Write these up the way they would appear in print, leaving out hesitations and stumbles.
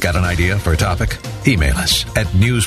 Got an idea for a topic? Email us at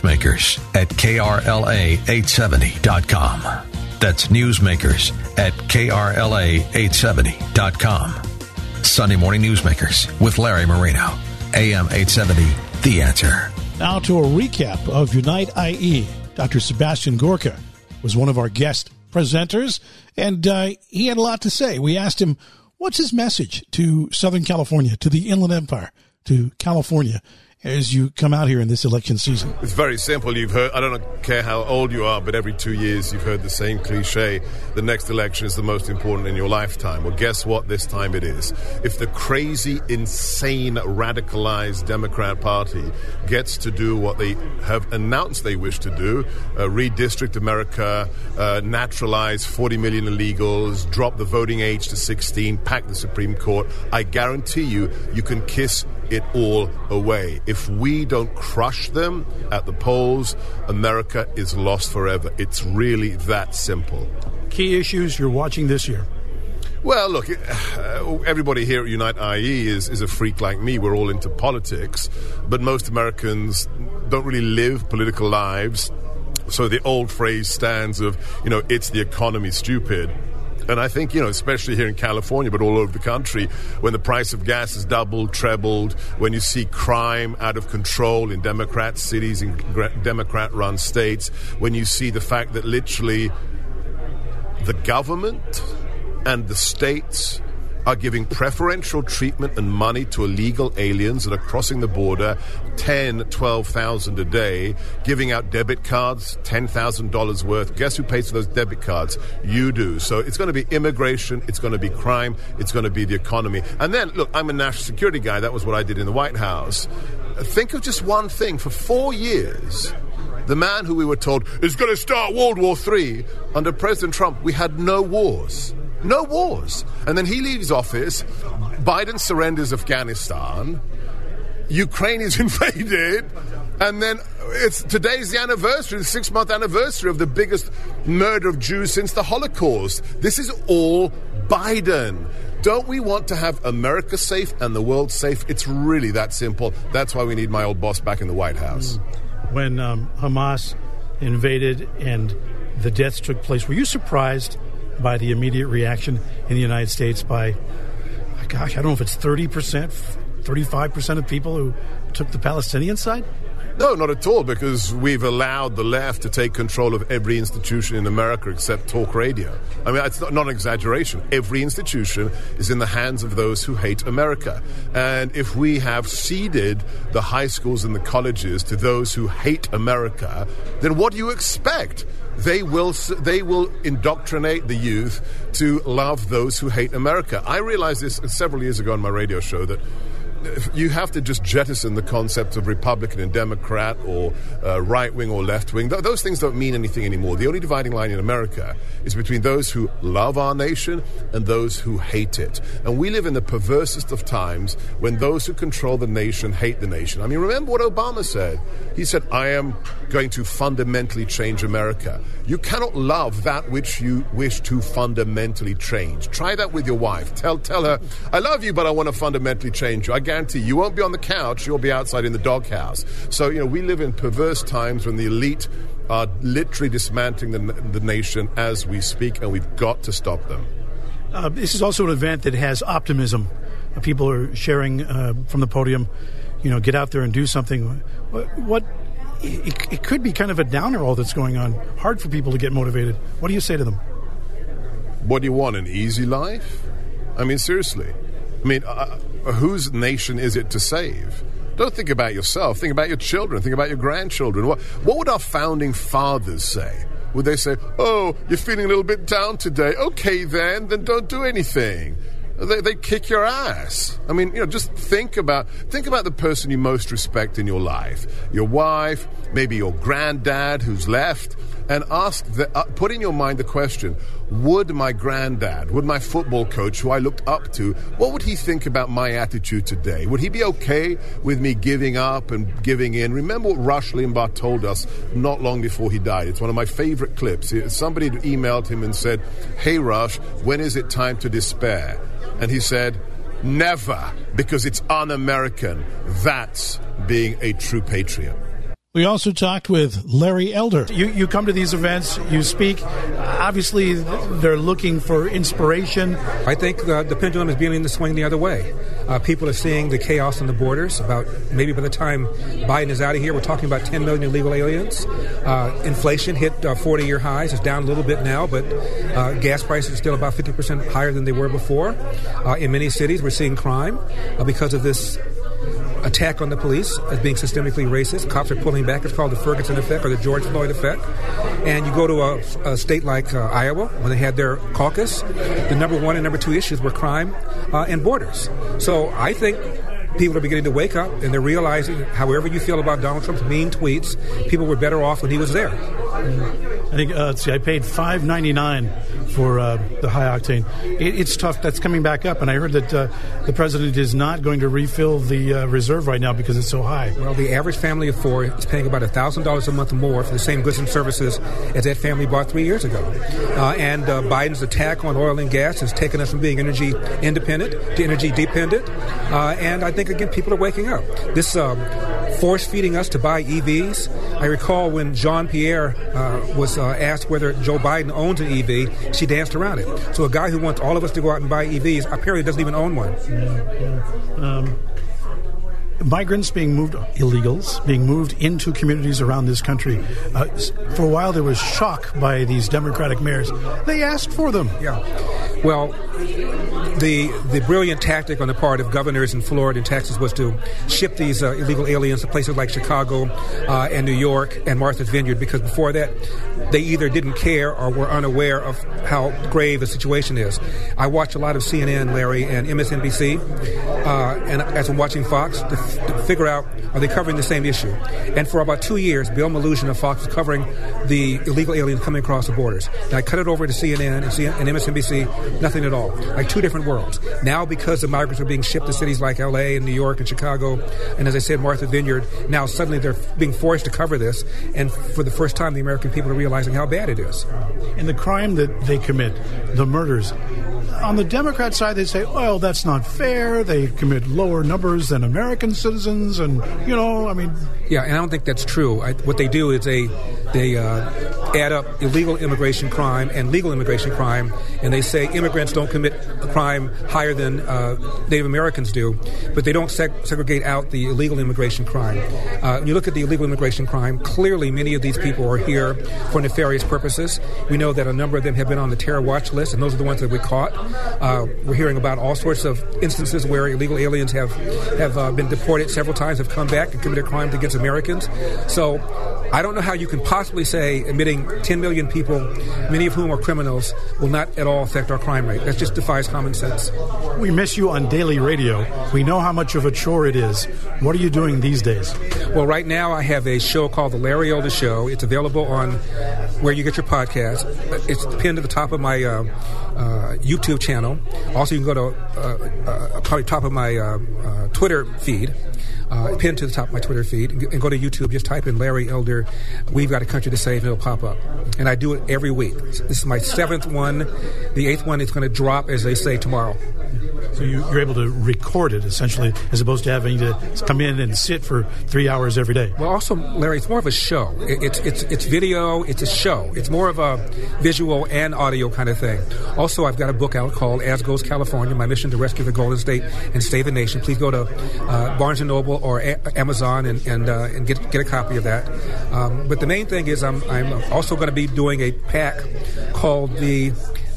newsmakers@krla870.com. That's newsmakers@krla870.com. Sunday Morning Newsmakers with Larry Marino. AM 870, The Answer. Now to a recap of Unite IE. Dr. Sebastian Gorka was one of our guest presenters, and he had a lot to say. We asked him, what's his message to Southern California, to the Inland Empire, to California, as you come out here in this election season? It's very simple. You've heard, I don't care how old you are, but every 2 years you've heard the same cliche, the next election is the most important in your lifetime. Well, guess what? This time it is. If the crazy, insane, radicalized Democrat Party gets to do what they have announced they wish to do, redistrict America, naturalize 40 million illegals, drop the voting age to 16, pack the Supreme Court, I guarantee you can kiss it all away. If we don't crush them at the polls, America is lost forever. It's really that simple. Key issues you're watching this year? Well, look, everybody here at Unite IE is a freak like me. We're all into politics, but most Americans don't really live political lives. So the old phrase stands of, it's the economy, stupid. And I think, especially here in California, but all over the country, when the price of gas has doubled, trebled, when you see crime out of control in Democrat cities, in Democrat-run states, when you see the fact that literally the government and the states are giving preferential treatment and money to illegal aliens that are crossing the border, 10, 12,000 a day, giving out debit cards, $10,000 worth. Guess who pays for those debit cards? You do. So it's going to be immigration, it's going to be crime, it's going to be the economy. And then, look, I'm a national security guy. That was what I did in the White House. Think of just one thing. For 4 years, the man who we were told is going to start World War III, under President Trump, we had no wars. No wars. And then he leaves office, Biden surrenders Afghanistan, Ukraine is invaded, and then today's the anniversary, the 6-month anniversary of the biggest murder of Jews since the Holocaust. This is all Biden. Don't we want to have America safe and the world safe? It's really that simple. That's why we need my old boss back in the White House. When Hamas invaded and the deaths took place, were you surprised by the immediate reaction in the United States by, I don't know if it's 30%, 35% of people who took the Palestinian side? No, not at all, because we've allowed the left to take control of every institution in America except talk radio. I mean, it's not an exaggeration. Every institution is in the hands of those who hate America. And if we have ceded the high schools and the colleges to those who hate America, then what do you expect? They will indoctrinate the youth to love those who hate America. I realized this several years ago on my radio show that you have to just jettison the concept of Republican and Democrat or right-wing or left-wing. Those things don't mean anything anymore. The only dividing line in America is between those who love our nation and those who hate it. And we live in the perversest of times when those who control the nation hate the nation. I mean, remember what Obama said? He said, I am going to fundamentally change America. You cannot love that which you wish to fundamentally change. Try that with your wife. Tell her, I love you, but I want to fundamentally change you. I guarantee you won't be on the couch, you'll be outside in the doghouse. So, we live in perverse times when the elite are literally dismantling the nation as we speak, and we've got to stop them. This is also an event that has optimism. People are sharing from the podium, get out there and do something. It could be kind of a downer, all that's going on. Hard for people to get motivated. What do you say to them? What do you want, an easy life? I mean, seriously. I mean, whose nation is it to save? Don't think about yourself. Think about your children. Think about your grandchildren. What would our founding fathers say? Would they say, oh, you're feeling a little bit down today? Okay, then don't do anything. They kick your ass. I mean, just think about the person you most respect in your life. Your wife, maybe your granddad who's left, and put in your mind the question, would my granddad, would my football coach who I looked up to, what would he think about my attitude today? Would he be okay with me giving up and giving in? Remember what Rush Limbaugh told us not long before he died. It's one of my favorite clips. Somebody had emailed him and said, hey Rush, when is it time to despair? And he said, never, because it's un-American. That's being a true patriot. We also talked with Larry Elder. You come to these events, you speak. Obviously, they're looking for inspiration. I think the pendulum is beginning to swing the other way. People are seeing the chaos on the borders. About maybe by the time Biden is out of here, we're talking about 10 million illegal aliens. Inflation hit 40-year highs. It's down a little bit now, but gas prices are still about 50% higher than they were before. In many cities, we're seeing crime because of this attack on the police as being systemically racist. Cops are pulling back. It's called the Ferguson effect or the George Floyd effect. And you go to a state like Iowa, when they had their caucus, the number one and number two issues were crime and borders. So I think people are beginning to wake up, and they're realizing, however you feel about Donald Trump's mean tweets, people were better off when he was there. I think, I paid $5.99 for the high octane. It's tough. That's coming back up, and I heard that the president is not going to refill the reserve right now because it's so high. Well, the average family of four is paying about $1,000 a month more for the same goods and services as that family bought 3 years ago. And Biden's attack on oil and gas has taken us from being energy independent to energy dependent. And I think, again, people are waking up. This force-feeding us to buy EVs. I recall when Jean-Pierre was asked whether Joe Biden owns an EV, she danced around it. So a guy who wants all of us to go out and buy EVs apparently doesn't even own one. Migrants being moved, illegals being moved into communities around this country. For a while, there was shock by these Democratic mayors. They asked for them. Yeah. Well, the brilliant tactic on the part of governors in Florida and Texas was to ship these illegal aliens to places like Chicago and New York and Martha's Vineyard, because before that, they either didn't care or were unaware of how grave the situation is. I watch a lot of CNN, Larry, and MSNBC, and as I'm watching Fox, to figure out, are they covering the same issue? And for about 2 years, Bill Maloogian of Fox was covering the illegal aliens coming across the borders. And I cut it over to CNN and MSNBC, nothing at all. Like two different worlds. Now, because the migrants are being shipped to cities like L.A. and New York and Chicago, and as I said, Martha's Vineyard, now suddenly they're being forced to cover this. And for the first time, the American people are realizing how bad it is. And the crime that they commit, the murders, on the Democrat side, they say, well, that's not fair. They commit lower numbers than American citizens. And, Yeah, and I don't think that's true. What they do is they add up illegal immigration crime and legal immigration crime, and they say immigrants don't commit a crime higher than Native Americans do, but they don't segregate out the illegal immigration crime. When you look at the illegal immigration crime, clearly many of these people are here for nefarious purposes. We know that a number of them have been on the terror watch list, and those are the ones that we caught. We're hearing about all sorts of instances where illegal aliens have been deported several times, have come back and committed crimes against Americans. So I don't know how you can possibly say admitting 10 million people, many of whom are criminals, will not at all affect our crime rate. That just defies common sense. We miss you on daily radio. We know how much of a chore it is. What are you doing these days? Well, right now I have a show called The Larry Elder Show. It's available on where you get your podcast. It's pinned to the top of my YouTube channel. Also, you can go to probably top of my Twitter feed. Pinned to the top of my Twitter feed, and go to YouTube. Just type in Larry Elder, We've Got a Country to Save, and it'll pop up. And I do it every week. This is my 7th one. The 8th one is going to drop, as they say, tomorrow. So you're able to record it, essentially, as opposed to having to come in and sit for 3 hours every day. Well, also, Larry, it's more of a show. It's video. It's a show. It's more of a visual and audio kind of thing. Also, I've got a book out called As Goes California, My Mission to Rescue the Golden State and Save the Nation. Please go to Barnes & Noble or Amazon and get a copy of that. But the main thing is I'm also going to be doing a pack called the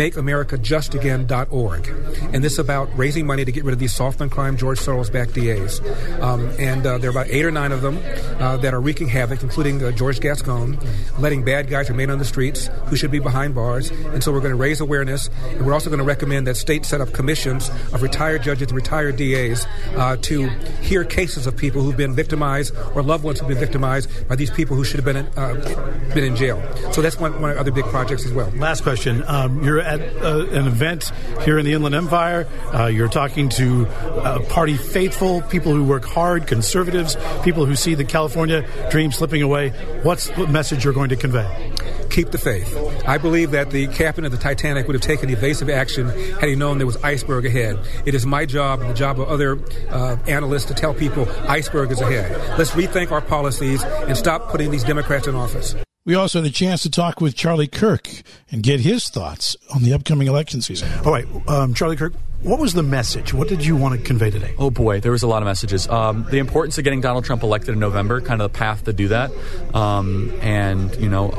MakeAmericaJustAgain.org. And this is about raising money to get rid of these soft-on-crime George Soros-backed DAs. And there are about 8 or 9 of them that are wreaking havoc, including George Gascon, letting bad guys remain on the streets who should be behind bars. And so we're going to raise awareness. And we're also going to recommend that states set up commissions of retired judges and retired DAs to hear cases of people who've been victimized or loved ones who've been victimized by these people who should have been in jail. So that's one of the other big projects as well. Last question. You're at an event here in the Inland Empire. You're talking to party faithful, people who work hard, conservatives, people who see the California dream slipping away. What's the message you're going to convey? keep the faith. I believe that the captain of the Titanic would have taken evasive action had he known there was iceberg ahead. It is my job and the job of other analysts to tell people iceberg is ahead. Let's rethink our policies and stop putting these Democrats in office. We also had a chance to talk with Charlie Kirk and get his thoughts on the upcoming election season. All right, Charlie Kirk, what was the message? What did you want to convey today? Oh, boy, there was a lot of messages. The importance of getting Donald Trump elected in November, kind of the path to do that. And, you know,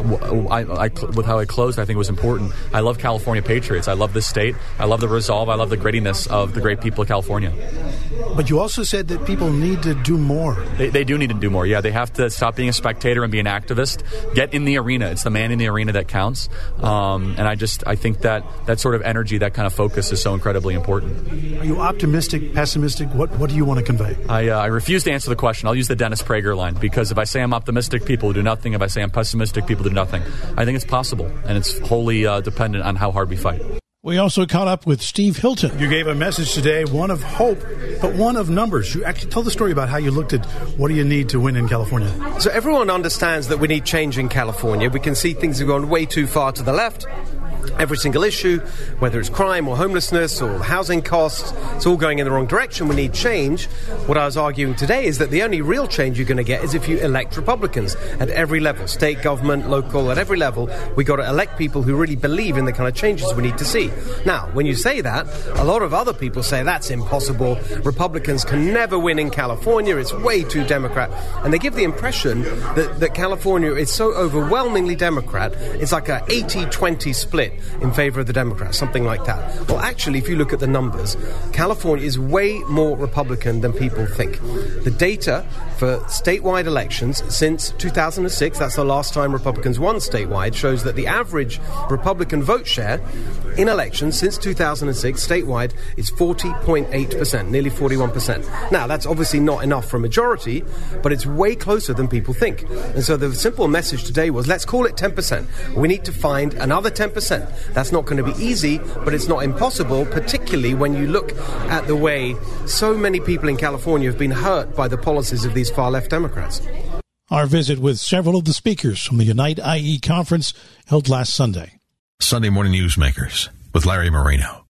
with how I closed, I think it was important. I love California patriots. I love this state. I love the resolve. I love the grittiness of the great people of California. But you also said that people need to do more. They do need to do more. Yeah, they have to stop being a spectator and be an activist. Get in the arena. It's the man in the arena that counts. And I think that sort of energy, that kind of focus is so incredibly important. Are you optimistic, pessimistic? What do you want to convey? I refuse to answer the question. I'll use the Dennis Prager line, because if I say I'm optimistic, people will do nothing. If I say I'm pessimistic, people do nothing. I think it's possible, and it's wholly dependent on how hard we fight. We also caught up with Steve Hilton. You gave a message today, one of hope, but one of numbers. You actually tell the story about how you looked at what do you need to win in California. So everyone understands that we need change in California. We can see things have gone way too far to the left. Every single issue, whether it's crime or homelessness or housing costs, it's all going in the wrong direction. We need change. What I was arguing today is that the only real change you're going to get is if you elect Republicans at every level, state government, local, at every level. We got to elect people who really believe in the kind of changes we need to see. Now, when you say that, a lot of other people say that's impossible. Republicans can never win in California. It's way too Democrat. And they give the impression that California is so overwhelmingly Democrat. It's like a 80-20 split in favor of the Democrats, something like that. Well, actually, if you look at the numbers, California is way more Republican than people think. The data for statewide elections since 2006, that's the last time Republicans won statewide, shows that the average Republican vote share in elections since 2006 statewide is 40.8%, nearly 41%. Now, that's obviously not enough for a majority, but it's way closer than people think. And so the simple message today was, let's call it 10%. We need to find another 10%. That's not going to be easy, but it's not impossible, particularly when you look at the way so many people in California have been hurt by the policies of these far-left Democrats. Our visit with several of the speakers from the Unite IE conference held last Sunday. Sunday Morning Newsmakers with Larry Marino.